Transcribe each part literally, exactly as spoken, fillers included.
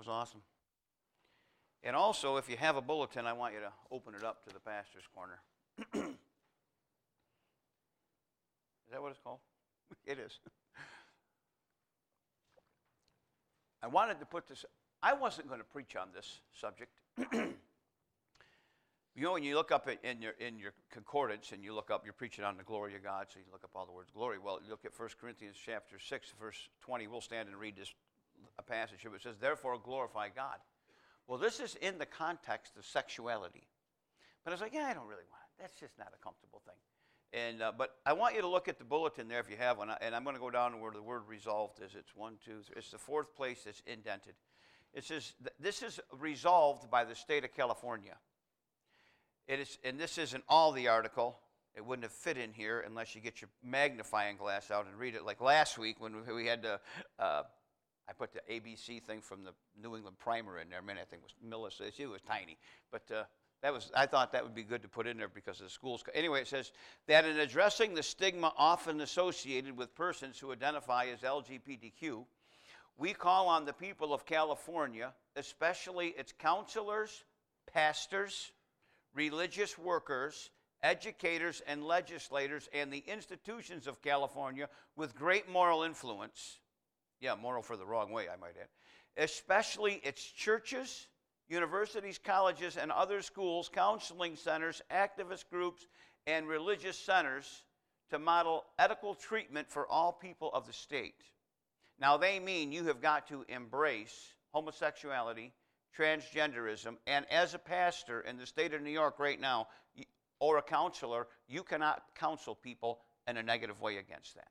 was awesome. And also, if you have a bulletin, I want you to open it up to the pastor's corner. Is that what it's called? It is. I wanted to put this, I wasn't going to preach on this subject. You know, when you look up in your in your concordance and you look up, you're preaching on the glory of God, so you look up all the words glory. Well, you look at First Corinthians chapter six, verse twenty. We'll stand and read this a passage here. It says, therefore glorify God. Well, this is in the context of sexuality. But I was like, yeah, I don't really want it. That's just not a comfortable thing. And uh, But I want you to look at the bulletin there if you have one. And I'm going to go down to where the word resolved is. It's one, two, three. It's the fourth place that's indented. It says, this is resolved by the state of California. It is, and this isn't all the article. It wouldn't have fit in here unless you get your magnifying glass out and read it. Like last week when we had the, uh, I put the A B C thing from the New England Primer in there. I mean, I think it was Millis. It was tiny. But uh, that was, I thought that would be good to put in there because of the schools. Anyway, it says that in addressing the stigma often associated with persons who identify as L G B T Q, we call on the people of California, especially its counselors, pastors, religious workers, educators, and legislators, and the institutions of California with great moral influence. Yeah, moral for the wrong way, I might add. Especially its churches, universities, colleges, and other schools, counseling centers, activist groups, and religious centers to model ethical treatment for all people of the state. Now, they mean you have got to embrace homosexuality, transgenderism, and as a pastor in the state of New York right now, or a counselor, you cannot counsel people in a negative way against that.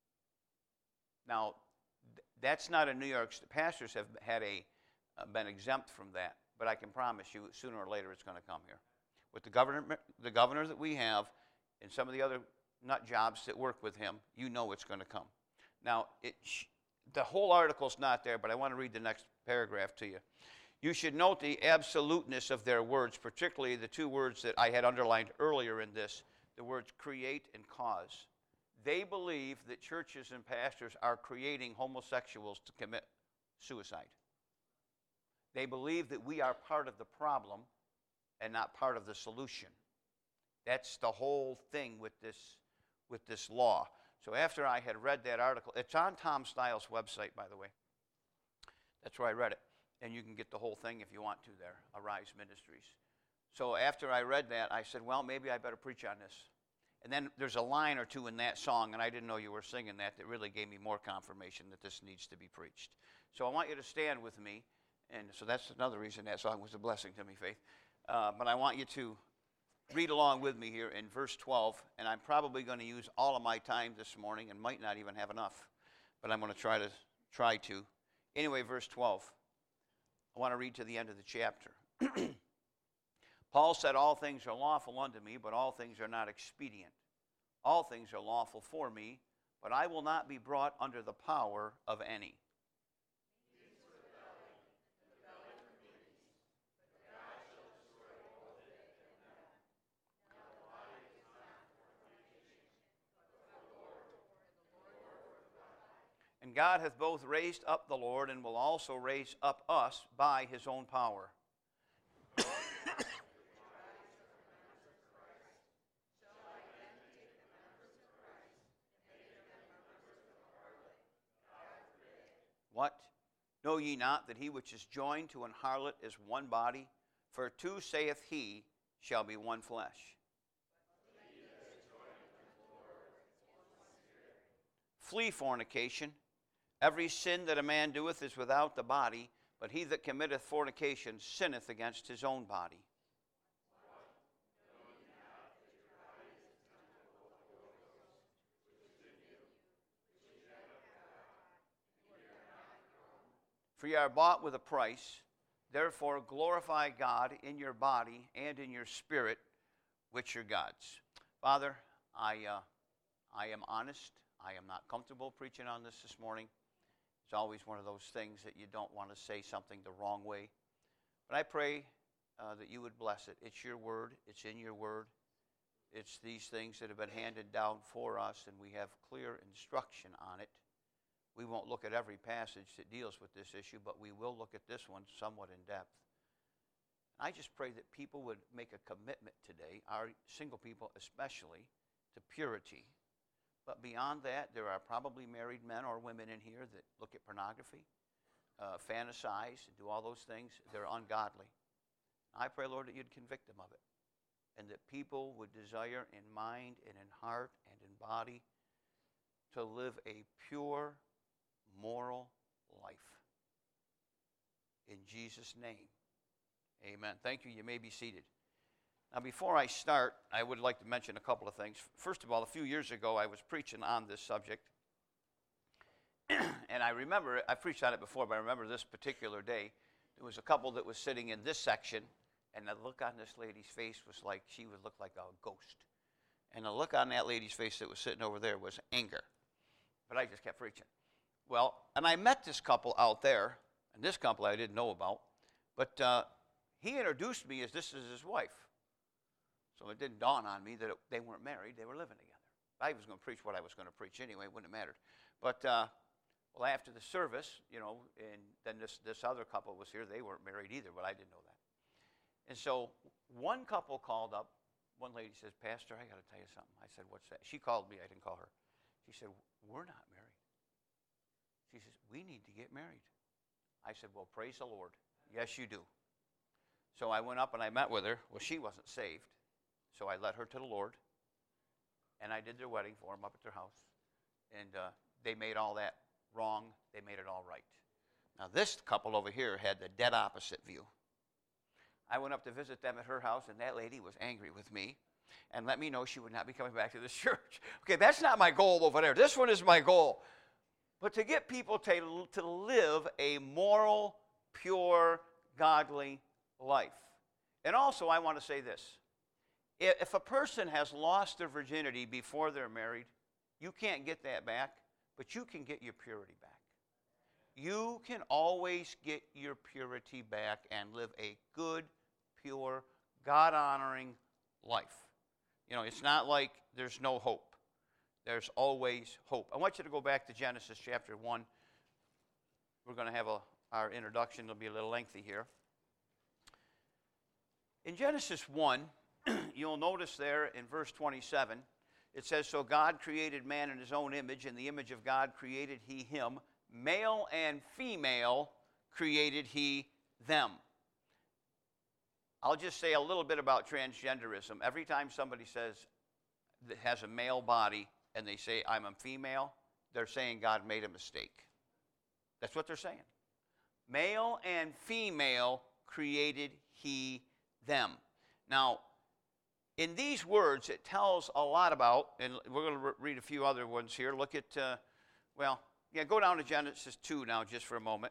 Now, th- that's not a New York, pastors have had a, uh, been exempt from that, but I can promise you sooner or later it's going to come here. With the governor, the governor that we have and some of the other nut jobs that work with him, you know it's going to come. Now, it, the whole article's not there, but I want to read the next paragraph to you. You should note the absoluteness of their words, particularly the two words that I had underlined earlier in this, the words create and cause. They believe that churches and pastors are creating homosexuals to commit suicide. They believe that we are part of the problem and not part of the solution. That's the whole thing with this, with this law. So after I had read that article, it's on Tom Stiles' website, by the way. That's where I read it. And you can get the whole thing if you want to there, Arise Ministries. So after I read that, I said, well, maybe I better preach on this. And then there's a line or two in that song, and I didn't know you were singing that, that really gave me more confirmation that this needs to be preached. So I want you to stand with me. And so that's another reason that song was a blessing to me, Faith. Uh, but I want you to read along with me here in verse twelve. And I'm probably going to use all of my time this morning and might not even have enough. But I'm going to try to try to. Anyway, verse twelve. I want to read to the end of the chapter. Paul said, all things are lawful unto me, but all things are not expedient. All things are lawful for me, but I will not be brought under the power of any. And God hath both raised up the Lord and will also raise up us by his own power. What? Know ye not that he which is joined to an harlot is one body? For two, saith he, shall be one flesh. Flee fornication. Every sin that a man doeth is without the body, but he that committeth fornication sinneth against his own body. For ye are bought with a price, therefore glorify God in your body and in your spirit, which are God's. Father, I, uh, I am honest. I am not comfortable preaching on this this morning. It's always one of those things that you don't want to say something the wrong way. But I pray uh, that you would bless it. It's your word. It's in your word. It's these things that have been handed down for us, and we have clear instruction on it. We won't look at every passage that deals with this issue, but we will look at this one somewhat in depth. I just pray that people would make a commitment today, our single people especially, to purity. But beyond that, there are probably married men or women in here that look at pornography, uh, fantasize, and do all those things. They're ungodly. I pray, Lord, that you'd convict them of it, and that people would desire in mind and in heart and in body to live a pure, moral life. In Jesus' name, amen. Thank you. You may be seated. Now, before I start, I would like to mention a couple of things. First of all, a few years ago, I was preaching on this subject. And I remember, I preached on it before, but I remember this particular day. There was a couple that was sitting in this section, and the look on this lady's face was like she would look like a ghost. And the look on that lady's face that was sitting over there was anger. But I just kept preaching. Well, and I met this couple out there, and this couple I didn't know about, but uh, he introduced me as this is his wife. So it didn't dawn on me that it, they weren't married, they were living together. I was going to preach what I was going to preach anyway, it wouldn't have mattered. But, uh, well, after the service, you know, and then this, this other couple was here, they weren't married either, but I didn't know that. And so one couple called up, one lady says, Pastor, I got to tell you something. I said, what's that? She called me, I didn't call her. She said, we're not married. She says, we need to get married. I said, well, praise the Lord. Yes, you do. So I went up and I met with her. Well, she wasn't saved. So I led her to the Lord, and I did their wedding for them up at their house. And uh, they made all that wrong. They made it all right. Now, this couple over here had the dead opposite view. I went up to visit them at her house, and that lady was angry with me and let me know she would not be coming back to this church. Okay, that's not my goal over there. This one is my goal. But to get people to, to live a moral, pure, godly life. And also, I want to say this. If a person has lost their virginity before they're married, you can't get that back, but you can get your purity back. You can always get your purity back and live a good, pure, God-honoring life. You know, it's not like there's no hope. There's always hope. I want you to go back to Genesis chapter one. We're going to have a, our introduction. It'll be a little lengthy here. In Genesis one, you'll notice there in verse twenty-seven, it says, so God created man in his own image, in the image of God created he him. Male and female created he them. I'll just say a little bit about transgenderism. Every time somebody says that has a male body and they say, I'm a female, they're saying God made a mistake. That's what they're saying. Male and female created he them. Now, in these words, it tells a lot about, and we're going to re- read a few other ones here. Look at, uh, well, yeah, go down to Genesis two now just for a moment.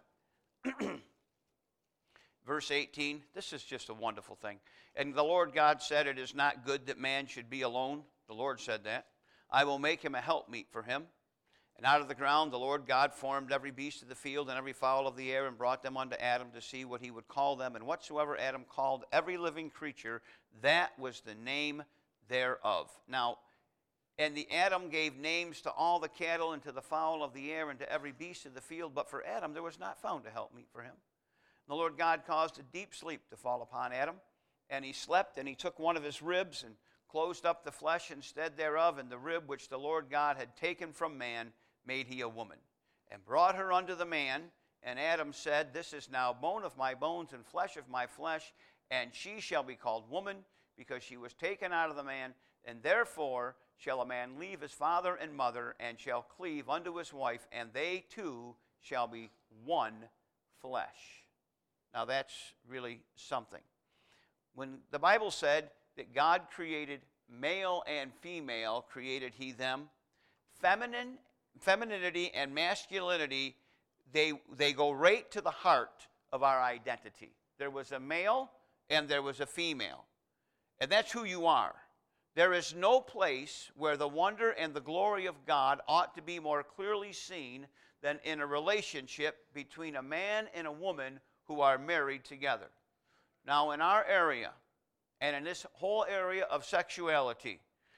Verse eighteen, this is just a wonderful thing. And the Lord God said, it is not good that man should be alone. The Lord said that. I will make him a helpmeet for him. And out of the ground the Lord God formed every beast of the field and every fowl of the air and brought them unto Adam to see what he would call them. And whatsoever Adam called every living creature, that was the name thereof. Now, and the Adam gave names to all the cattle and to the fowl of the air and to every beast of the field. But for Adam there was not found a helpmeet for him. And the Lord God caused a deep sleep to fall upon Adam. And he slept, and he took one of his ribs and closed up the flesh instead thereof. And the rib which the Lord God had taken from man made he a woman, and brought her unto the man. And Adam said, this is now bone of my bones and flesh of my flesh, and she shall be called woman, because she was taken out of the man. And therefore shall a man leave his father and mother, and shall cleave unto his wife, and they two shall be one flesh. Now that's really something. When the Bible said that God created male and female, created he them, feminine Femininity and masculinity, they, they go right to the heart of our identity. There was a male and there was a female. And that's who you are. There is no place where the wonder and the glory of God ought to be more clearly seen than in a relationship between a man and a woman who are married together. Now, in our area, and in this whole area of sexuality,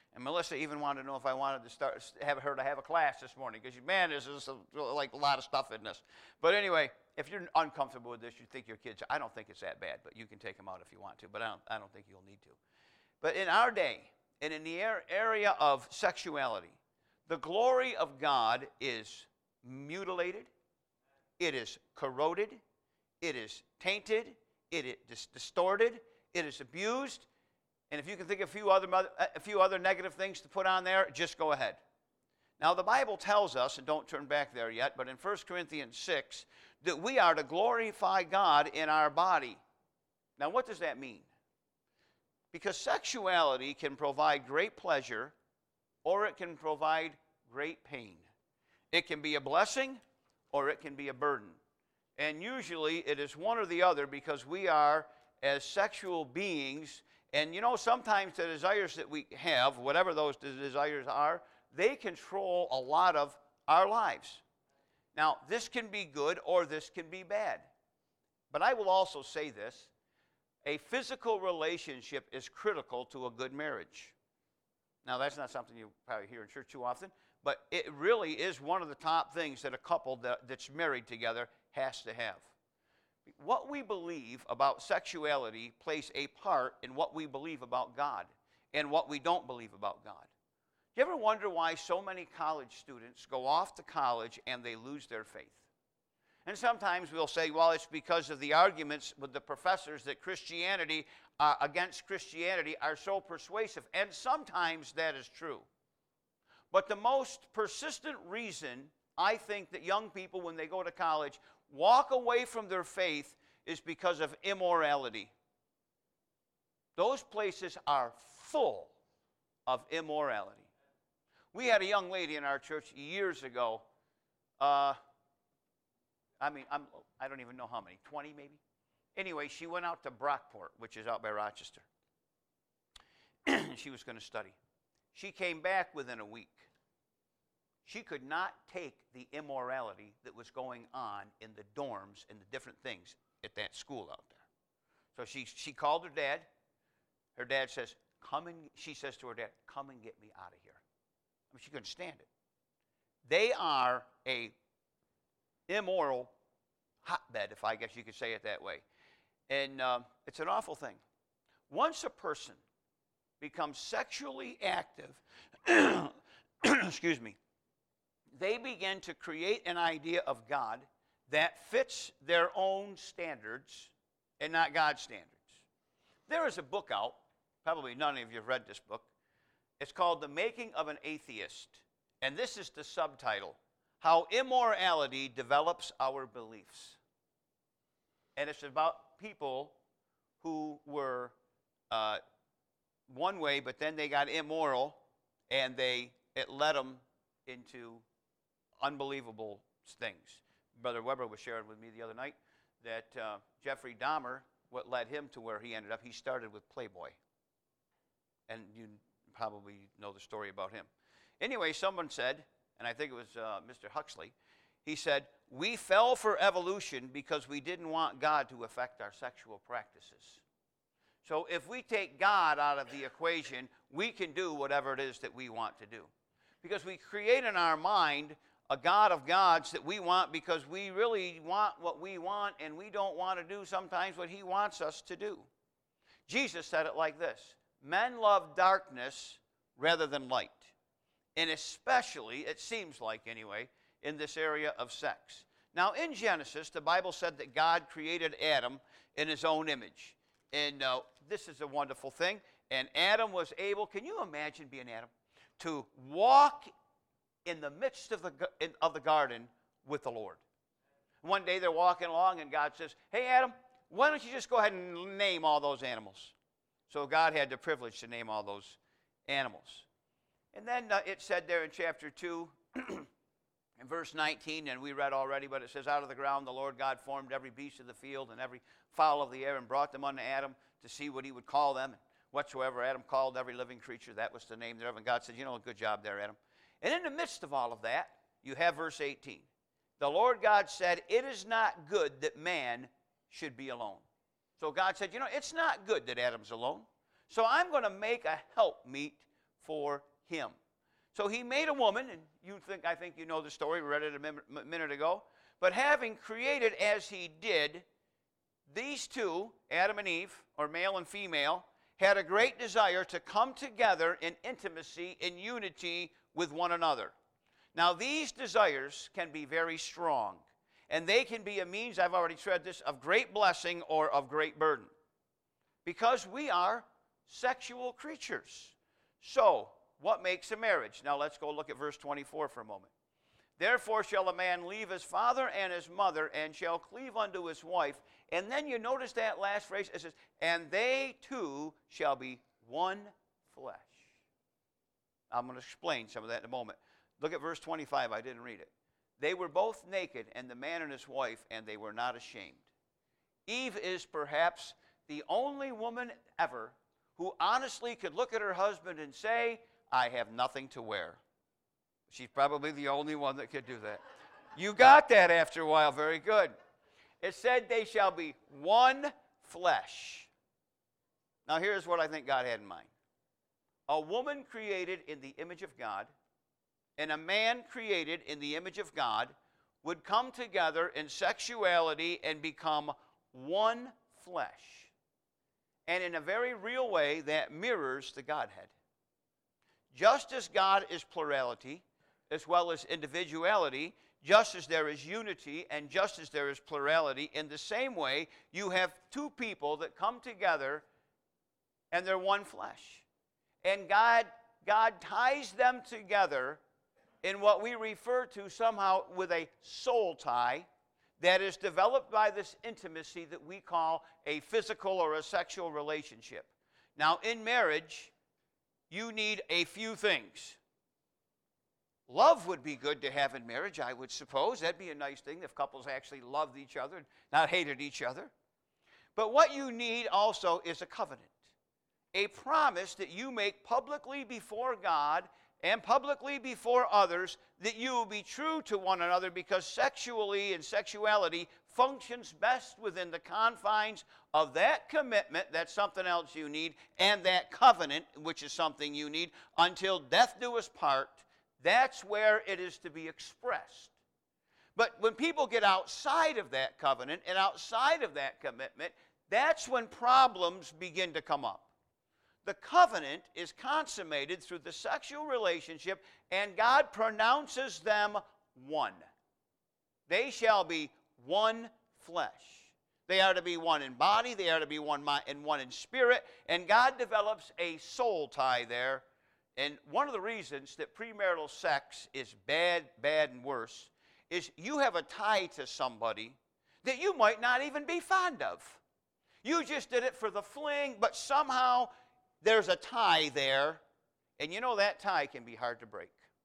And Melissa even wanted to know if I wanted to start have her to have a class this morning, because, man, there's just a, like a lot of stuff in this. But anyway, if you're uncomfortable with this, you think your kids, I don't think it's that bad, but you can take them out if you want to, but I don't, I don't think you'll need to. But in our day, and in the area of sexuality, the glory of God is mutilated, it is corroded, it is tainted, it is distorted, it is abused. And if you can think of a few other, a few other negative things to put on there, just go ahead. Now, the Bible tells us, and don't turn back there yet, but in First Corinthians six, that we are to glorify God in our body. Now, what does that mean? Because sexuality can provide great pleasure, or it can provide great pain. It can be a blessing, or it can be a burden. And usually it is one or the other, because we are, as sexual beings, and you know, sometimes the desires that we have, whatever those desires are, they control a lot of our lives. Now, this can be good or this can be bad. But I will also say this: a physical relationship is critical to a good marriage. Now, that's not something you probably hear in church too often, but it really is one of the top things that a couple that, that's married together has to have. What we believe about sexuality plays a part in what we believe about God and what we don't believe about God. Do you ever wonder why so many college students go off to college and they lose their faith? And sometimes we'll say, well, it's because of the arguments with the professors that Christianity, uh, against Christianity, are so persuasive. And sometimes that is true. But the most persistent reason I think that young people, when they go to college, walk away from their faith is because of immorality. Those places are full of immorality. We had a young lady in our church years ago. Uh, I mean, I'm, I don't even know how many, twenty maybe? Anyway, she went out to Brockport, which is out by Rochester. She was going to study. She came back within a week. She could not take the immorality that was going on in the dorms and the different things at that school out there. So she, she called her dad. Her dad says, come and, she says to her dad, come and get me out of here. I mean, she couldn't stand it. They are a immoral hotbed, if I guess you could say it that way. And uh, it's an awful thing. Once a person becomes sexually active, excuse me, they begin to create an idea of God that fits their own standards and not God's standards. There is a book out, probably none of you have read this book. It's called The Making of an Atheist. And this is the subtitle: How Immorality Develops Our Beliefs. And it's about people who were uh, one way, but then they got immoral, and they it led them into unbelievable things. Brother Weber was sharing with me the other night that uh, Jeffrey Dahmer, what led him to where he ended up, he started with Playboy. And you probably know the story about him. Anyway, someone said, and I think it was uh, Mister Huxley, he said, we fell for evolution because we didn't want God to affect our sexual practices. So if we take God out of the equation, we can do whatever it is that we want to do. Because we create in our mind a God of gods that we want because we really want what we want, and we don't want to do sometimes what he wants us to do. Jesus said it like this: men love darkness rather than light. And especially, it seems like anyway, in this area of sex. Now, in Genesis, the Bible said that God created Adam in his own image. And uh, this is a wonderful thing. And Adam was able, can you imagine being Adam? To walk in the midst of the, in, of the garden with the Lord. One day they're walking along and God says, hey, Adam, why don't you just go ahead and name all those animals? So God had the privilege to name all those animals. And then uh, it said there in chapter two, in verse nineteen, and we read already, but it says, out of the ground the Lord God formed every beast of the field and every fowl of the air and brought them unto Adam to see what he would call them. And whatsoever Adam called every living creature, that was the name thereof. And God said, you know, good job there, Adam. And in the midst of all of that, you have verse eighteen. The Lord God said, it is not good that man should be alone. So God said, you know, it's not good that Adam's alone. So I'm going to make a helpmeet for him. So he made a woman, and you think, I think you know the story, we read it a min- minute ago. But having created as he did, these two, Adam and Eve, or male and female, had a great desire to come together in intimacy, in unity with one another. Now, these desires can be very strong, and they can be a means, I've already said this, of great blessing or of great burden, because we are sexual creatures. So, what makes a marriage? Now, let's go look at verse twenty-four for a moment. Therefore shall a man leave his father and his mother, and shall cleave unto his wife. And then you notice that last phrase, it says, and they two shall be one flesh. I'm going to explain some of that in a moment. Look at verse twenty-five, I didn't read it. They were both naked, and the man and his wife, and they were not ashamed. Eve is perhaps the only woman ever who honestly could look at her husband and say, I have nothing to wear. She's probably the only one that could do that. You got that after a while. Very good. It said they shall be one flesh. Now here's what I think God had in mind. A woman created in the image of God and a man created in the image of God would come together in sexuality and become one flesh. And in a very real way, that mirrors the Godhead. Just as God is plurality, as well as individuality, just as there is unity and just as there is plurality, in the same way, you have two people that come together and they're one flesh. And God, God ties them together in what we refer to somehow with a soul tie that is developed by this intimacy that we call a physical or a sexual relationship. Now, in marriage, you need a few things. Love would be good to have in marriage, I would suppose. That'd be a nice thing if couples actually loved each other and not hated each other. But what you need also is a covenant, a promise that you make publicly before God and publicly before others that you will be true to one another, because sexually and sexuality functions best within the confines of that commitment, that's something else you need, and that covenant, which is something you need, until death do us part. That's where it is to be expressed. But when people get outside of that covenant and outside of that commitment, that's when problems begin to come up. The covenant is consummated through the sexual relationship, and God pronounces them one. They shall be one flesh. They are to be one in body, they are to be one and one in spirit, and God develops a soul tie there. And one of the reasons that premarital sex is bad, bad, and worse is you have a tie to somebody that you might not even be fond of. You just did it for the fling, but somehow there's a tie there, and you know that tie can be hard to break.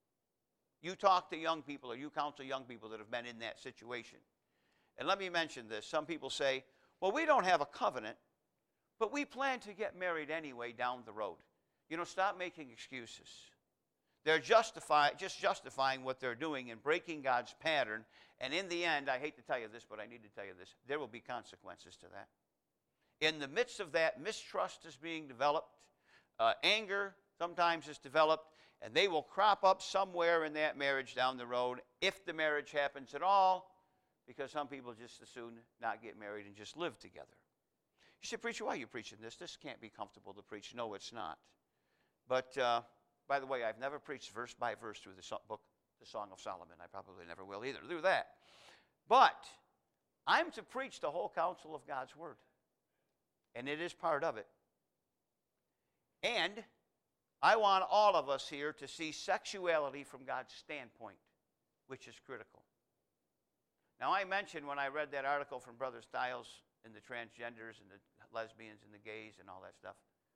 You talk to young people or you counsel young people that have been in that situation. And let me mention this. Some people say, well, we don't have a covenant, but we plan to get married anyway down the road. You know, stop making excuses. They're justify, just justifying what they're doing and breaking God's pattern. And in the end, I hate to tell you this, but I need to tell you this, there will be consequences to that. In the midst of that, mistrust is being developed. Uh, anger sometimes is developed. And they will crop up somewhere in that marriage down the road, if the marriage happens at all, because some people just as soon not get married and just live together. You say, preacher, why are you preaching this? This can't be comfortable to preach. No, it's not. But, uh, by the way, I've never preached verse by verse through the so- book, the Song of Solomon. I probably never will either do that. But I'm to preach the whole counsel of God's Word. And it is part of it. And I want all of us here to see sexuality from God's standpoint, which is critical. Now, I mentioned when I read that article from Brother Stiles and the transgenders and the lesbians and the gays and all that stuff.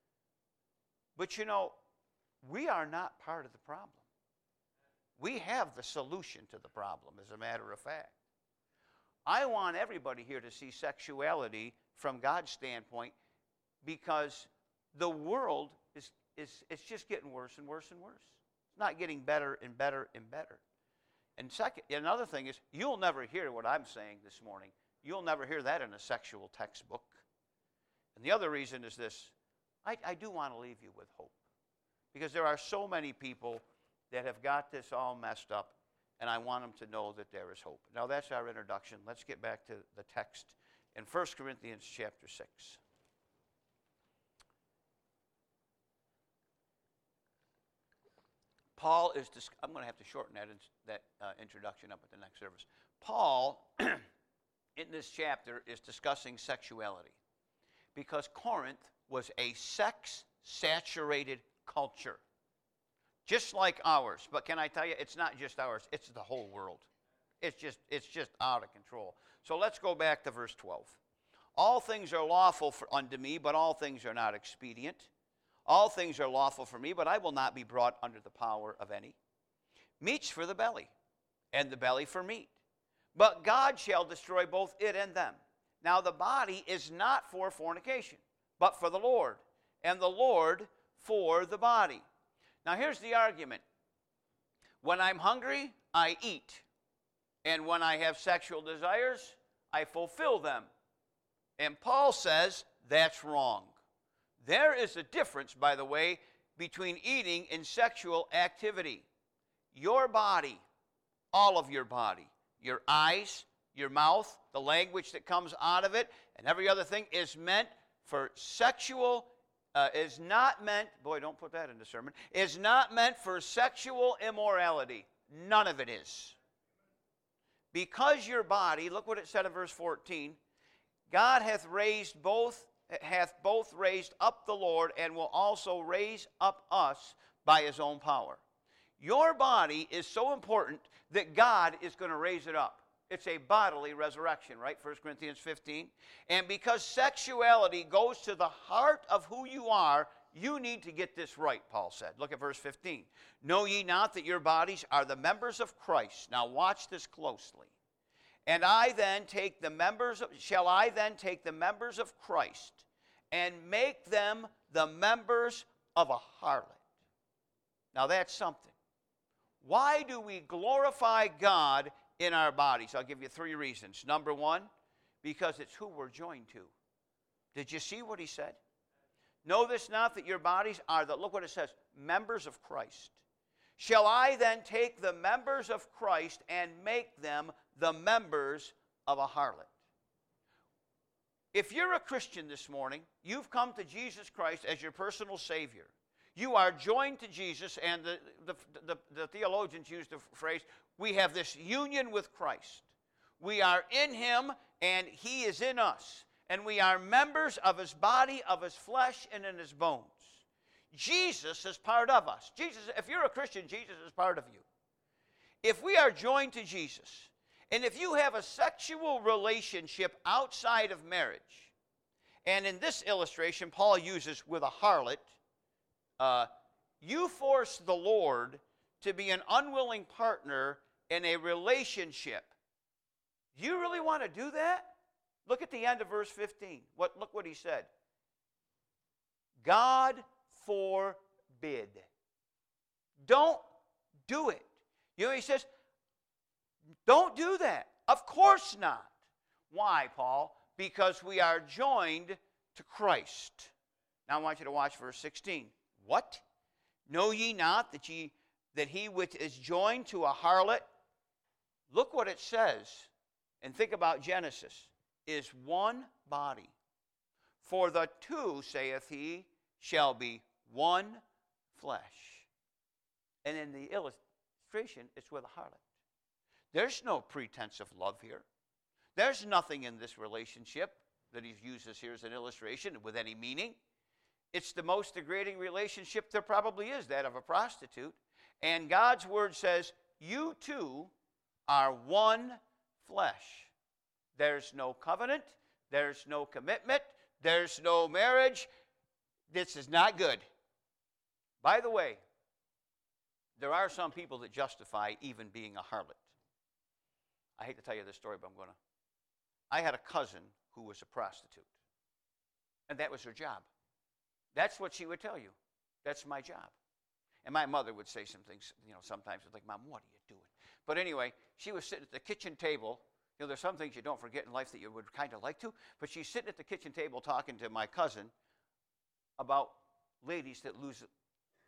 But you know, we are not part of the problem. We have the solution to the problem, as a matter of fact. I want everybody here to see sexuality from God's standpoint, because the world is, is it's just getting worse and worse and worse. It's not getting better and better and better. And second, another thing is, you'll never hear what I'm saying this morning. You'll never hear that in a sexual textbook. And the other reason is this. I, I do want to leave you with hope. Because there are so many people that have got this all messed up, and I want them to know that there is hope. Now, that's our introduction. Let's get back to the text in First Corinthians chapter six. Paul is, dis- I'm going to have to shorten that, in, that uh, introduction up at the next service. Paul, in this chapter, is discussing sexuality because Corinth was a sex-saturated culture, just like ours. But can I tell you, it's not just ours, it's the whole world. It's just, it's just out of control. So let's go back to verse twelve. All things are lawful for, unto me, but all things are not expedient. All things are lawful for me, but I will not be brought under the power of any. Meat's for the belly, and the belly for meat. But God shall destroy both it and them. Now the body is not for fornication, but for the Lord, and the Lord for the body. Now here's the argument. When I'm hungry, I eat. And when I have sexual desires, I fulfill them. And Paul says that's wrong. There is a difference, by the way, between eating and sexual activity. Your body, all of your body, your eyes, your mouth, the language that comes out of it, and every other thing is meant for sexual, uh, is not meant, boy, don't put that in the sermon, is not meant for sexual immorality. None of it is. Because your body, look what it said in verse fourteen, God hath raised both hath both raised up the Lord and will also raise up us by his own power. Your body is so important that God is going to raise it up. It's a bodily resurrection, right? First Corinthians fifteen. And because sexuality goes to the heart of who you are, you need to get this right, Paul said. Look at verse fifteen. Know ye not that your bodies are the members of Christ? Now watch this closely. And I then take the members of, shall I then take the members of Christ and make them the members of a harlot? Now that's something. Why do we glorify God in our bodies? I'll give you three reasons. Number one, because it's who we're joined to. Did you see what he said? Know this not that your bodies are the, look what it says, members of Christ. Shall I then take the members of Christ and make them the members of a harlot? If you're a Christian this morning, you've come to Jesus Christ as your personal Savior. You are joined to Jesus, and the, the, the, the theologians use the phrase, we have this union with Christ. We are in him, and he is in us. And we are members of his body, of his flesh, and in his bones. Jesus is part of us. Jesus, if you're a Christian, Jesus is part of you. If we are joined to Jesus, and if you have a sexual relationship outside of marriage, and in this illustration, Paul uses with a harlot, uh, you force the Lord to be an unwilling partner in a relationship. Do you really want to do that? Look at the end of verse fifteen. What, look what he said. God forbid. Don't do it. You know, he says, don't do that. Of course not. Why, Paul? Because we are joined to Christ. Now I want you to watch verse sixteen. What? Know ye not that ye that he which is joined to a harlot, look what it says, and think about Genesis, is one body. For the two, saith he, shall be one flesh. And in the illustration, it's with a harlot. There's no pretense of love here. There's nothing in this relationship that he uses here as an illustration with any meaning. It's the most degrading relationship there probably is, that of a prostitute. And God's word says, you two are one flesh. There's no covenant. There's no commitment. There's no marriage. This is not good. By the way, there are some people that justify even being a harlot. I hate to tell you this story, but I'm going to. I had a cousin who was a prostitute. And that was her job. That's what she would tell you. That's my job. And my mother would say some things, you know, sometimes it's like, Mom, what are you doing? But anyway, she was sitting at the kitchen table. You know, there's some things you don't forget in life that you would kind of like to. But she's sitting at the kitchen table talking to my cousin about ladies that lose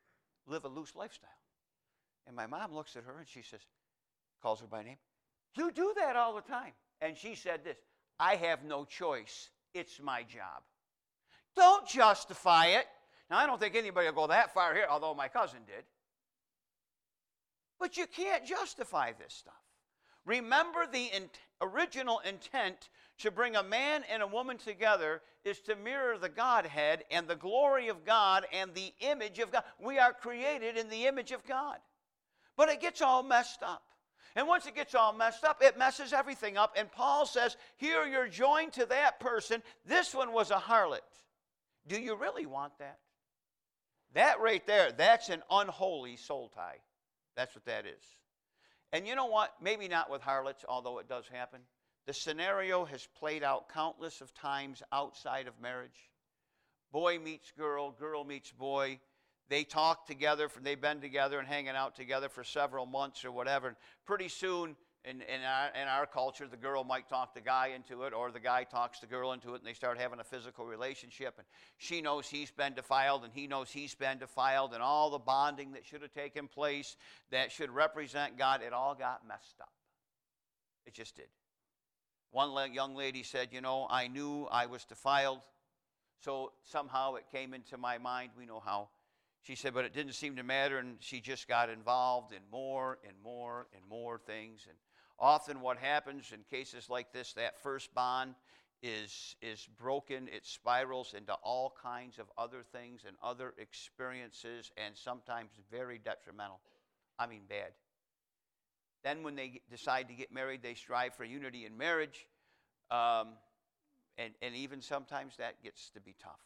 live a loose lifestyle. And my mom looks at her and she says, calls her by name, you do that all the time. And she said this, I have no choice. It's my job. Don't justify it. Now, I don't think anybody will go that far here, although my cousin did. But you can't justify this stuff. Remember, the in- original intent to bring a man and a woman together is to mirror the Godhead and the glory of God and the image of God. We are created in the image of God. But it gets all messed up. And once it gets all messed up, it messes everything up. And Paul says, here you're joined to that person. This one was a harlot. Do you really want that? That right there, that's an unholy soul tie. That's what that is. And you know what? Maybe not with harlots, although it does happen. The scenario has played out countless of times outside of marriage. Boy meets girl, girl meets boy. They talk together, for, they've been together and hanging out together for several months or whatever. And pretty soon, in, in, our, in our culture, the girl might talk the guy into it, or the guy talks the girl into it, and they start having a physical relationship. And she knows he's been defiled, and he knows he's been defiled, and all the bonding that should have taken place that should represent God, it all got messed up. It just did. One young lady said, you know, I knew I was defiled, so somehow it came into my mind. We know how. She said, but it didn't seem to matter, and she just got involved in more and more and more things. And often what happens in cases like this, that first bond is, is broken. It spirals into all kinds of other things and other experiences, and sometimes very detrimental. I mean bad. Then when they decide to get married, they strive for unity in marriage, um, and, and even sometimes that gets to be tough.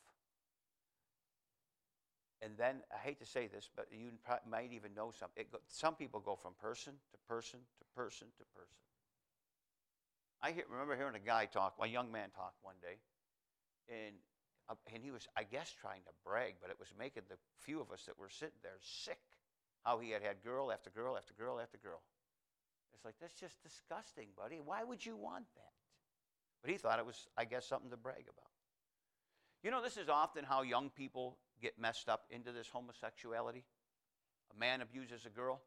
And then, I hate to say this, but you might even know some. It go, some people go from person to person to person to person. I hear, remember hearing a guy talk, a young man talk one day, and, uh, and he was, I guess, trying to brag, but it was making the few of us that were sitting there sick, how he had had girl after girl after girl after girl. It's like, that's just disgusting, buddy. Why would you want that? But he thought it was, I guess, something to brag about. You know, this is often how young people get messed up into this homosexuality. A man abuses a girl.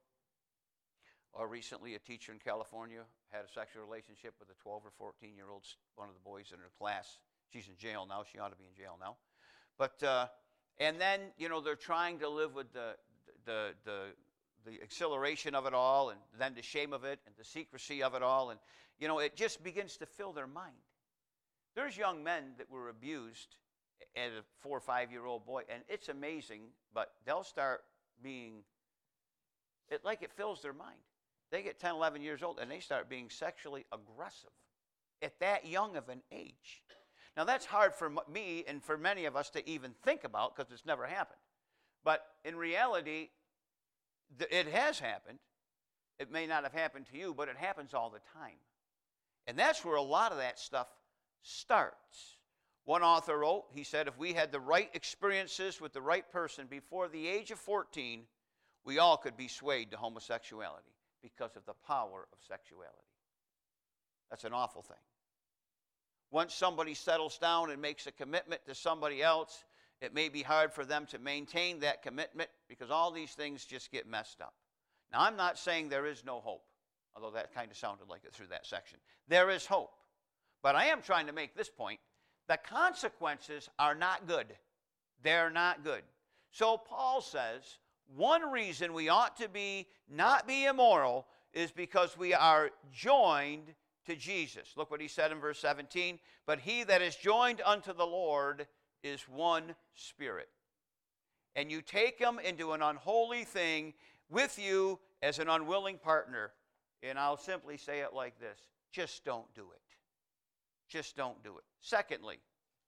Or recently, a teacher in California had a sexual relationship with a twelve or fourteen-year-old, one of the boys in her class. She's in jail now. She ought to be in jail now. But, uh, and then, you know, they're trying to live with the, the, the, the exhilaration of it all, and then the shame of it, and the secrecy of it all. And, you know, it just begins to fill their mind. There's young men that were abused as a four or five-year-old boy, and it's amazing, but they'll start being, it like it fills their mind. They get ten, eleven years old, and they start being sexually aggressive at that young of an age. Now, that's hard for me and for many of us to even think about because it's never happened. But in reality, it has happened. It may not have happened to you, but it happens all the time. And that's where a lot of that stuff starts. One author wrote, he said, if we had the right experiences with the right person before the age of fourteen, we all could be swayed to homosexuality because of the power of sexuality. That's an awful thing. Once somebody settles down and makes a commitment to somebody else, it may be hard for them to maintain that commitment because all these things just get messed up. Now, I'm not saying there is no hope, although that kind of sounded like it through that section. There is hope. But I am trying to make this point. The consequences are not good. They're not good. So Paul says, one reason we ought to be not be immoral is because we are joined to Jesus. Look what he said in verse seventeen. But he that is joined unto the Lord is one spirit. And you take him into an unholy thing with you as an unwilling partner. And I'll simply say it like this. Just don't do it. Just don't do it. Secondly,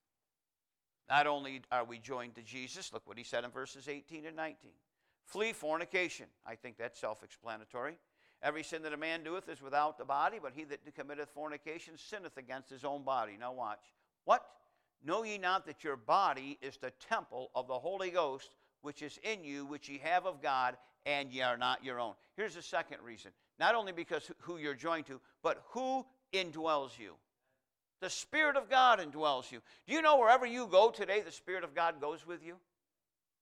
not only are we joined to Jesus, look what he said in verses eighteen and nineteen. Flee fornication. I think that's self-explanatory. Every sin that a man doeth is without the body, but he that committeth fornication sinneth against his own body. Now watch. What? Know ye not that your body is the temple of the Holy Ghost, which is in you, which ye have of God, and ye are not your own. Here's the second reason. Not only because who you're joined to, but who indwells you. The Spirit of God indwells you. Do you know wherever you go today, the Spirit of God goes with you?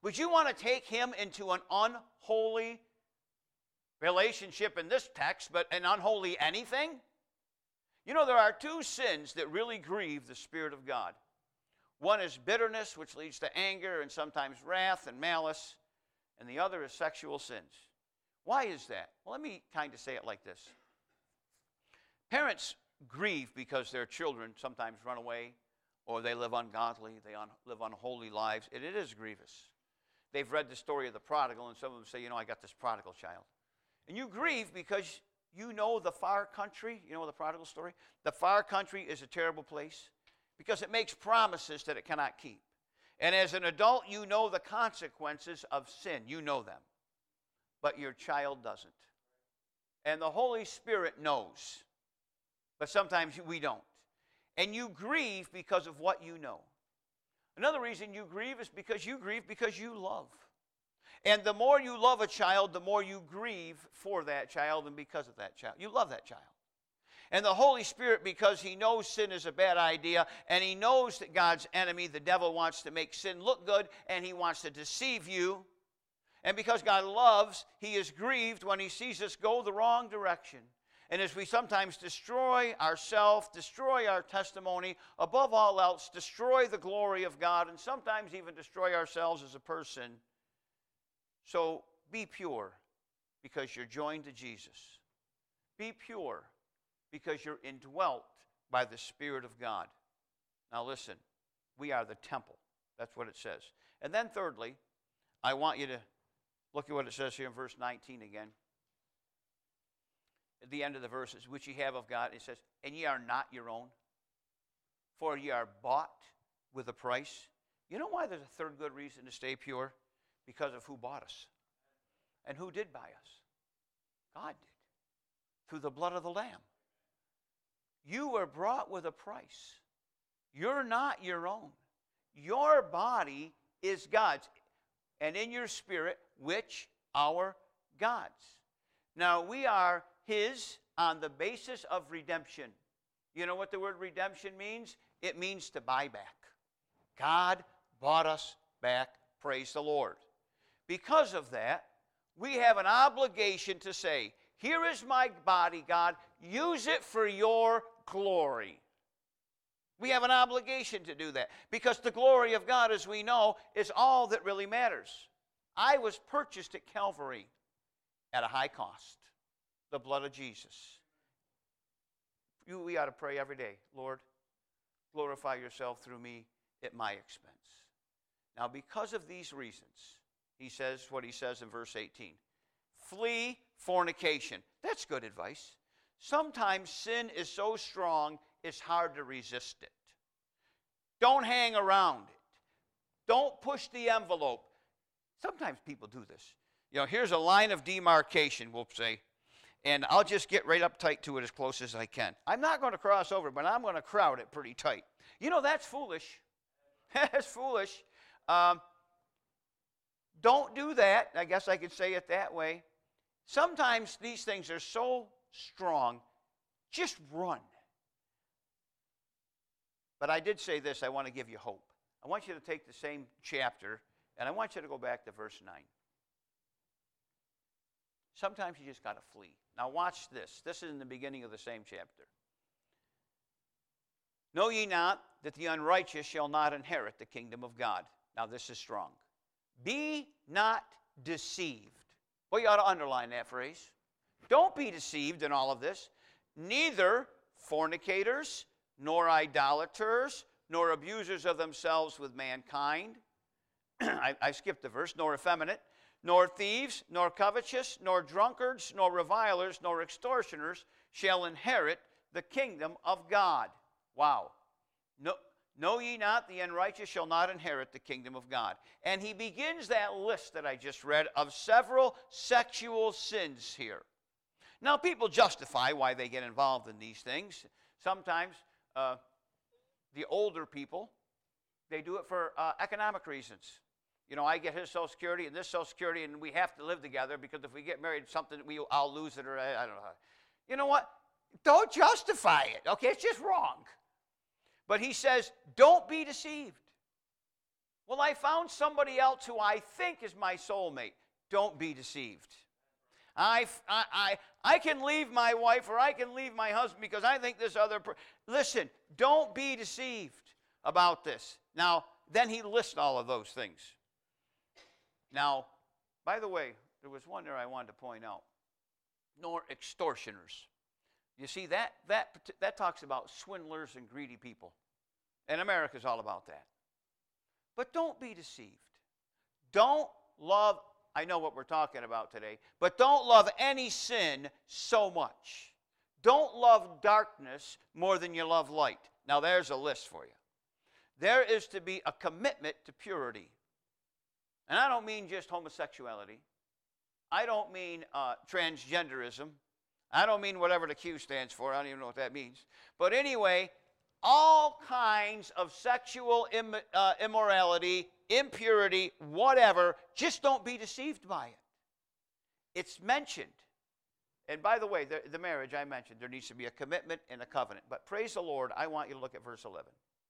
Would you want to take him into an unholy relationship in this text, but an unholy anything? You know, there are two sins that really grieve the Spirit of God. One is bitterness, which leads to anger and sometimes wrath and malice, and the other is sexual sins. Why is that? Well, let me kind of say it like this. Parents grieve because their children sometimes run away, or they live ungodly, they un- live unholy lives, and it is grievous. They've read the story of the prodigal, and some of them say, you know, I got this prodigal child. And you grieve because you know the far country. You know the prodigal story? The far country is a terrible place because it makes promises that it cannot keep. And as an adult, you know the consequences of sin. You know them. But your child doesn't. And the Holy Spirit knows. But sometimes we don't. And you grieve because of what you know. Another reason you grieve is because you grieve because you love. And the more you love a child, the more you grieve for that child and because of that child. You love that child. And the Holy Spirit, because he knows sin is a bad idea, and he knows that God's enemy, the devil, wants to make sin look good, and he wants to deceive you. And because God loves, he is grieved when he sees us go the wrong direction. And as we sometimes destroy ourselves, destroy our testimony, above all else, destroy the glory of God, and sometimes even destroy ourselves as a person. So be pure because you're joined to Jesus. Be pure because you're indwelt by the Spirit of God. Now listen, we are the temple. That's what it says. And then thirdly, I want you to look at what it says here in verse nineteen again. At the end of the verses, which ye have of God, it says, and ye are not your own, for ye are bought with a price. You know why there's a third good reason to stay pure? Because of who bought us. And who did buy us? God did. Through the blood of the Lamb. You were brought with a price. You're not your own. Your body is God's. And in your spirit, which are God's. Now, we are his on the basis of redemption. You know what the word redemption means? It means to buy back. God bought us back. Praise the Lord. Because of that, we have an obligation to say, here is my body, God. Use it for your glory. We have an obligation to do that because the glory of God, as we know, is all that really matters. I was purchased at Calvary at a high cost. The blood of Jesus. You, we ought to pray every day, Lord, glorify yourself through me at my expense. Now, because of these reasons, he says what he says in verse eighteen. Flee fornication. That's good advice. Sometimes sin is so strong, it's hard to resist it. Don't hang around it. Don't push the envelope. Sometimes people do this. You know, here's a line of demarcation, we'll say, and I'll just get right up tight to it as close as I can. I'm not going to cross over, but I'm going to crowd it pretty tight. You know, that's foolish. That's foolish. Um, don't do that. I guess I could say it that way. Sometimes these things are so strong, just run. But I did say this, I want to give you hope. I want you to take the same chapter, and I want you to go back to verse nine. Sometimes you just got to flee. Now watch this. This is in the beginning of the same chapter. Know ye not that the unrighteous shall not inherit the kingdom of God? Now this is strong. Be not deceived. Well, you ought to underline that phrase. Don't be deceived in all of this. Neither fornicators, nor idolaters, nor abusers of themselves with mankind. I, I skipped the verse. Nor effeminate, nor thieves, nor covetous, nor drunkards, nor revilers, nor extortioners shall inherit the kingdom of God. Wow. No, know ye not the unrighteous shall not inherit the kingdom of God. And he begins that list that I just read of several sexual sins here. Now, people justify why they get involved in these things. Sometimes uh, the older people, they do it for uh, economic reasons. You know, I get his Social Security and this Social Security, and we have to live together because if we get married, something we I'll lose it, or I, I don't know how. You know what? Don't justify it. Okay, it's just wrong. But he says, don't be deceived. Well, I found somebody else who I think is my soulmate. Don't be deceived. I, I, I, I can leave my wife or I can leave my husband because I think this other person. Listen, don't be deceived about this. Now, then he lists all of those things. Now, by the way, there was one there I wanted to point out. Nor extortioners. You see, that, that, that talks about swindlers and greedy people. And America's all about that. But don't be deceived. Don't love, I know what we're talking about today, but don't love any sin so much. Don't love darkness more than you love light. Now there's a list for you. There is to be a commitment to purity. And I don't mean just homosexuality. I don't mean uh, transgenderism. I don't mean whatever the Q stands for. I don't even know what that means. But anyway, all kinds of sexual Im- uh, immorality, impurity, whatever, just don't be deceived by it. It's mentioned. And by the way, the, the marriage I mentioned, there needs to be a commitment and a covenant. But praise the Lord, I want you to look at verse eleven.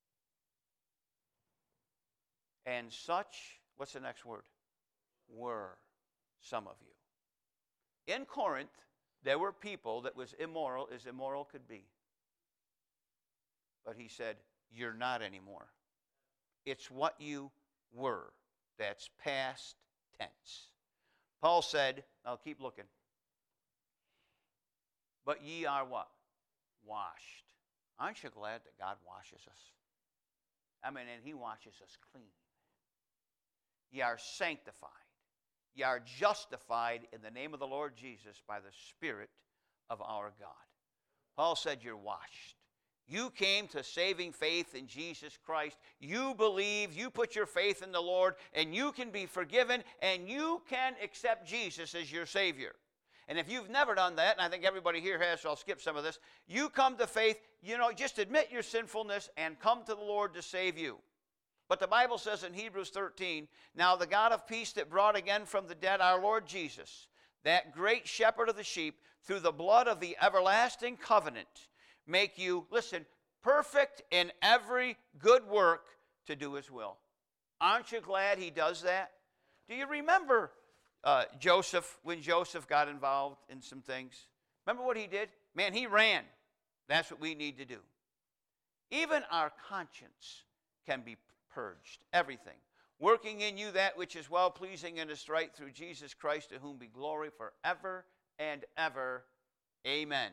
And such, what's the next word? Were some of you. In Corinth, there were people that was immoral as immoral could be. But he said, you're not anymore. It's what you were. That's past tense. Paul said, I'll keep looking. But ye are what? Washed. Aren't you glad that God washes us? I mean, and he washes us clean. Ye are sanctified. Ye are justified in the name of the Lord Jesus by the Spirit of our God. Paul said you're washed. You came to saving faith in Jesus Christ. You believe, you put your faith in the Lord, and you can be forgiven, and you can accept Jesus as your Savior. And if you've never done that, and I think everybody here has, so I'll skip some of this, you come to faith, you know, just admit your sinfulness and come to the Lord to save you. But the Bible says in Hebrews thirteen, now the God of peace that brought again from the dead our Lord Jesus, that great shepherd of the sheep, through the blood of the everlasting covenant, make you, listen, perfect in every good work to do his will. Aren't you glad he does that? Do you remember uh, Joseph, when Joseph got involved in some things? Remember what he did? Man, he ran. That's what we need to do. Even our conscience can be purged. Everything. Working in you that which is well-pleasing and is right through Jesus Christ, to whom be glory forever and ever. Amen.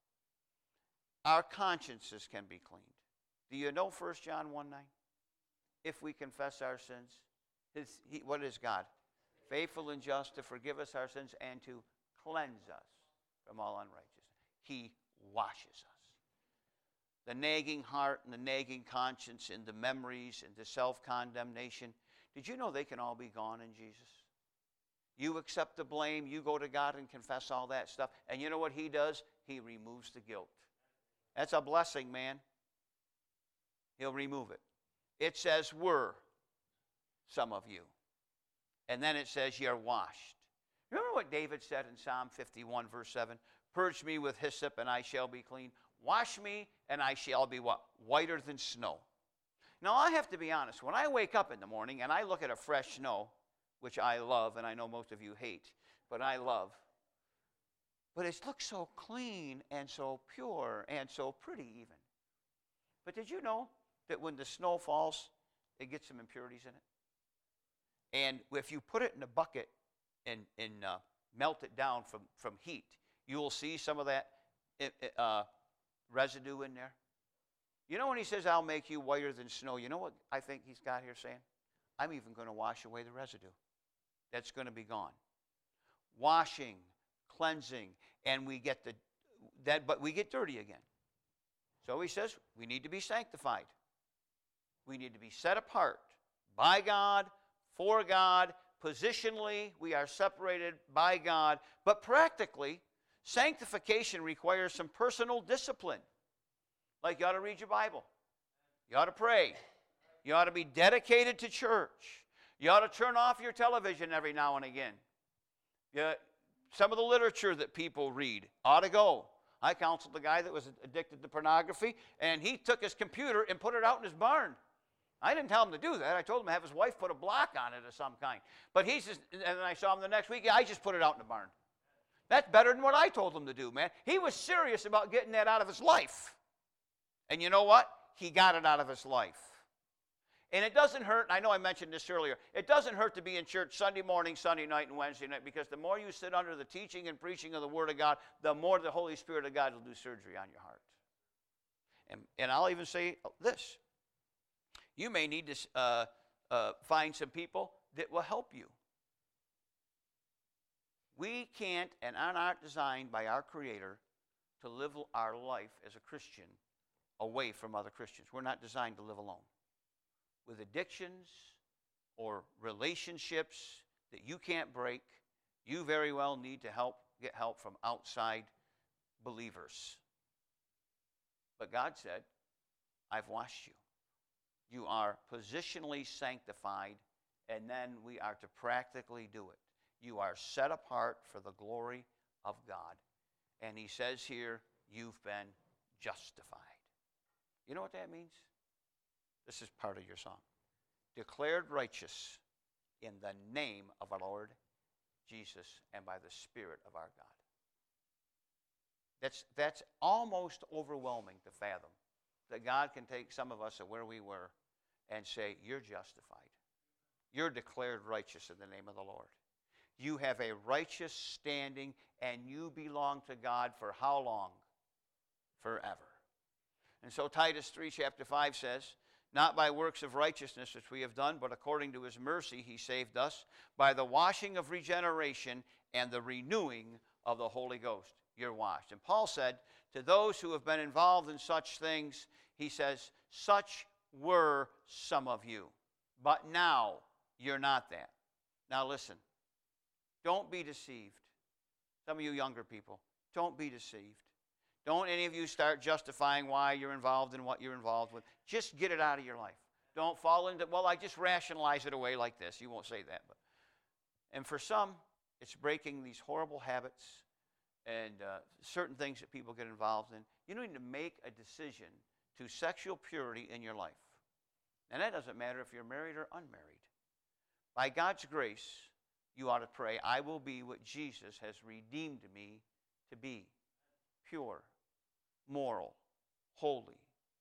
Our consciences can be cleaned. Do you know First John one nine? If we confess our sins, his, he, what is God? Faithful and just to forgive us our sins and to cleanse us from all unrighteousness. He washes us. The nagging heart and the nagging conscience and the memories and the self-condemnation, did you know they can all be gone in Jesus? You accept the blame, you go to God and confess all that stuff, and you know what he does? He removes the guilt. That's a blessing, man. He'll remove it. It says, were some of you. And then it says, you're washed. Remember what David said in Psalm fifty-one, verse seven? Purge me with hyssop, and I shall be clean. Wash me, and I shall be what? Whiter than snow. Now, I have to be honest. When I wake up in the morning and I look at a fresh snow, which I love, and I know most of you hate, but I love, but it looks so clean and so pure and so pretty even. But did you know that when the snow falls, it gets some impurities in it? And if you put it in a bucket and, and uh, melt it down from, from heat, you will see some of that uh, residue in there. You know when he says, I'll make you whiter than snow, you know what I think he's got here saying? I'm even going to wash away the residue. That's going to be gone. Washing, cleansing, and we get the that, but we get dirty again. So he says we need to be sanctified. We need to be set apart by God, for God. Positionally, we are separated by God. But practically, sanctification requires some personal discipline. Like you ought to read your Bible. You ought to pray. You ought to be dedicated to church. You ought to turn off your television every now and again. You, some of the literature that people read ought to go. I counseled a guy that was addicted to pornography, and he took his computer and put it out in his barn. I didn't tell him to do that. I told him to have his wife put a block on it of some kind. But he says, and then I saw him the next week, yeah, I just put it out in the barn. That's better than what I told him to do, man. He was serious about getting that out of his life. And you know what? He got it out of his life. And it doesn't hurt, and I know I mentioned this earlier, it doesn't hurt to be in church Sunday morning, Sunday night, and Wednesday night, because the more you sit under the teaching and preaching of the Word of God, the more the Holy Spirit of God will do surgery on your heart. And, and I'll even say this. You may need to uh, uh, find some people that will help you. We can't and are not designed by our Creator to live our life as a Christian away from other Christians. We're not designed to live alone. With addictions or relationships that you can't break, you very well need to help get help from outside believers. But God said, I've washed you. You are positionally sanctified, and then we are to practically do it. You are set apart for the glory of God. And he says here, you've been justified. You know what that means? This is part of your song. Declared righteous in the name of our Lord Jesus and by the Spirit of our God. That's, that's almost overwhelming to fathom, that God can take some of us at where we were and say, you're justified. You're declared righteous in the name of the Lord. You have a righteous standing, and you belong to God for how long? Forever. And so Titus three, chapter five says, not by works of righteousness which we have done, but according to his mercy he saved us, by the washing of regeneration and the renewing of the Holy Ghost. You're washed. And Paul said, to those who have been involved in such things, he says, such were some of you. But now you're not that. Now listen, don't be deceived. Some of you younger people, don't be deceived. Don't any of you start justifying why you're involved in what you're involved with. Just get it out of your life. Don't fall into, well, I just rationalize it away like this. You won't say that. But, and for some, it's breaking these horrible habits and uh, certain things that people get involved in. You need to make a decision to sexual purity in your life. And that doesn't matter if you're married or unmarried. By God's grace, you ought to pray, I will be what Jesus has redeemed me to be. Pure, moral, holy.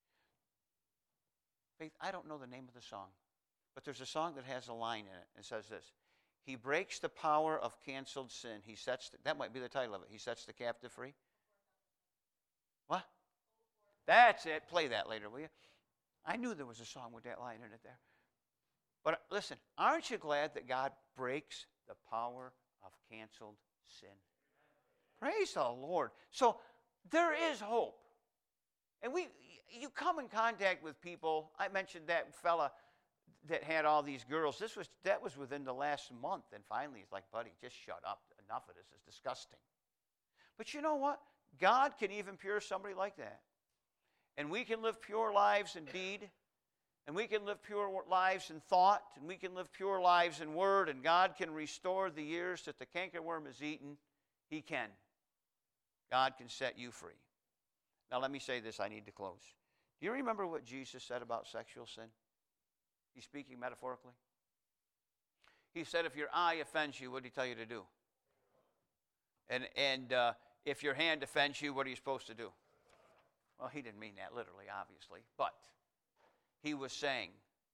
Faith, I don't know the name of the song, but there's a song that has a line in it. It says this, he breaks the power of canceled sin. He sets, the, that might be the title of it. He sets the captive free. What? That's it. Play that later, will you? I knew there was a song with that line in it there. But listen, aren't you glad that God breaks the power of canceled sin? Praise the Lord. So there is hope. And we, you come in contact with people. I mentioned that fella that had all these girls. This was, that was within the last month. And finally, he's like, buddy, just shut up. Enough of this. It's disgusting. But you know what? God can even pure somebody like that. And we can live pure lives in deed. And we can live pure lives in thought. And we can live pure lives in word. And God can restore the years that the cankerworm has eaten. He can. God can set you free. Now let me say this, I need to close. Do you remember what Jesus said about sexual sin? He's speaking metaphorically. He said, if your eye offends you, what did he tell you to do? And, and uh, if your hand offends you, what are you supposed to do? Well, he didn't mean that literally, obviously. But he was saying,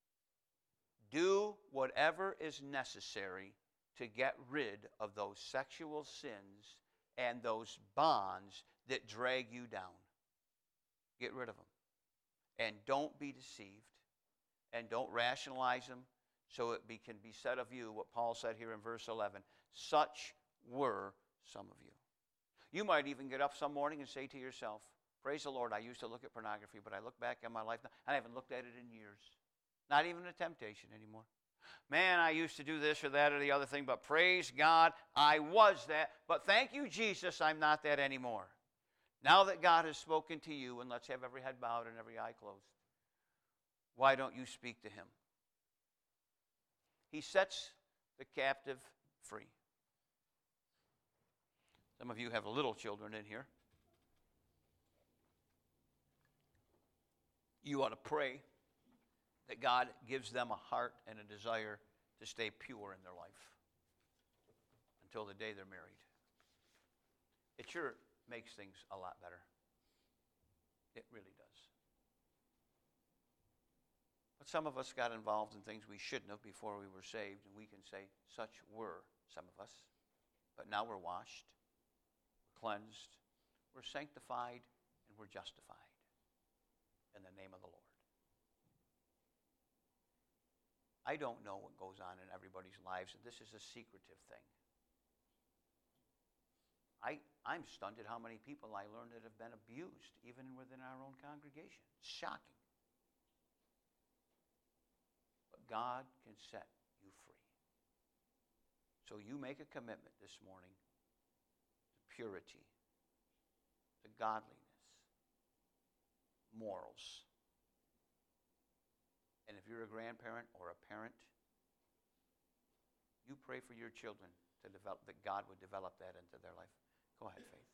do whatever is necessary to get rid of those sexual sins and those bonds that drag you down. Get rid of them. And don't be deceived. And don't rationalize them so it be, can be said of you what Paul said here in verse eleven. Such were some of you. You might even get up some morning and say to yourself, praise the Lord, I used to look at pornography, but I look back in my life now, and I haven't looked at it in years. Not even a temptation anymore. Man, I used to do this or that or the other thing, but praise God, I was that. But thank you, Jesus, I'm not that anymore. Now that God has spoken to you, and let's have every head bowed and every eye closed, why don't you speak to him? He sets the captive free. Some of you have little children in here. You ought to pray that God gives them a heart and a desire to stay pure in their life until the day they're married. It sure makes things a lot better. It really does. But some of us got involved in things we shouldn't have before we were saved, and we can say such were some of us. But now we're washed, we're cleansed, we're sanctified, and we're justified in the name of the Lord. I don't know what goes on in everybody's lives, and this is a secretive thing. I, I'm stunned at how many people I learned that have been abused, even within our own congregation. It's shocking. But God can set you free. So you make a commitment this morning to purity, to godliness, morals. And if you're a grandparent or a parent, you pray for your children to develop, that God would develop that into their life. Go ahead, Faith.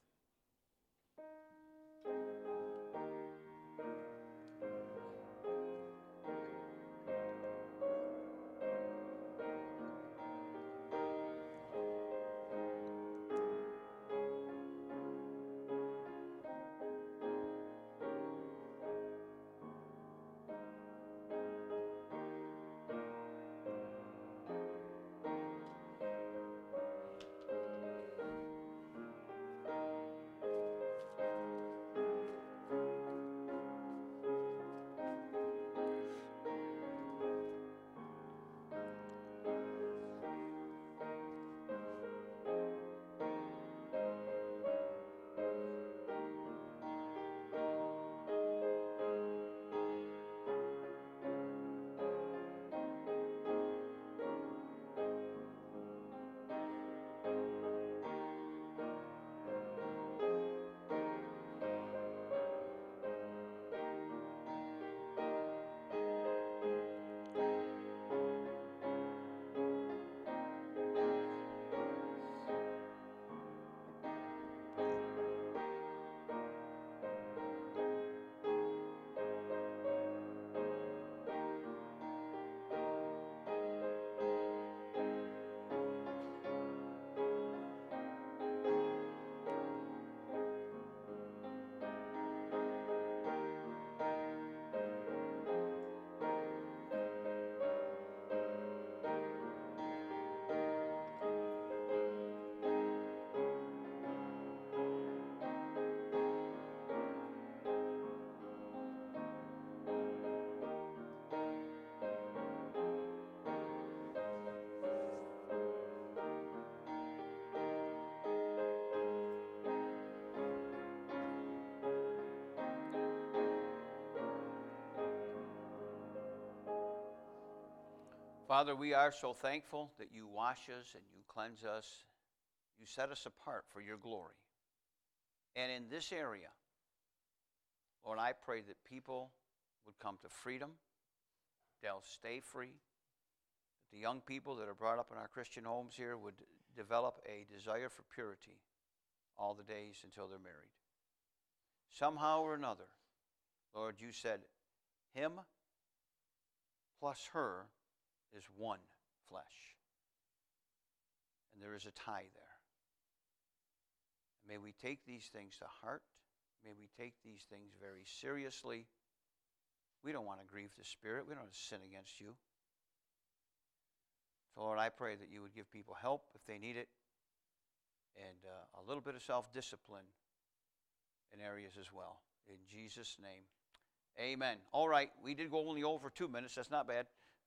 Father, we are so thankful that you wash us and you cleanse us. You set us apart for your glory. And in this area, Lord, I pray that people would come to freedom. They'll stay free. That the young people that are brought up in our Christian homes here would develop a desire for purity all the days until they're married. Somehow or another, Lord, you said, him plus her is one flesh. And there is a tie there. May we take these things to heart. May we take these things very seriously. We don't want to grieve the Spirit. We don't want to sin against you. So, Lord, I pray that you would give people help if they need it, and uh, a little bit of self-discipline in areas as well. In Jesus' name, amen. All right, we did go only over two minutes. That's not bad.